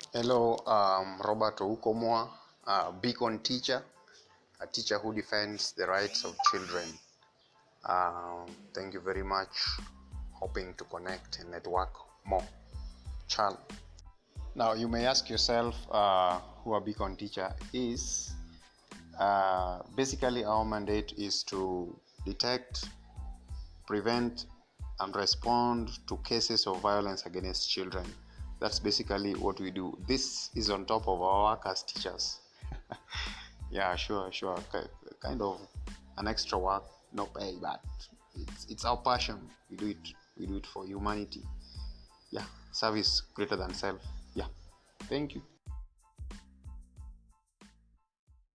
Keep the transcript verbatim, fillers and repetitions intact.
Hello, um, Robert Oukomwa, a beacon teacher, a teacher who defends the rights of children. Um, thank you very much. Hoping to connect and network more. Ciao. Now, you may ask yourself uh, who a beacon teacher is. Uh, basically, our mandate is to detect, prevent, and respond to cases of violence against children. That's basically what we do. This is on top of our work as teachers. Yeah, sure, sure. Kind of an extra work, no pay, but it's it's our passion. We do it. We do it for humanity. Yeah, service greater than self. Yeah. Thank you.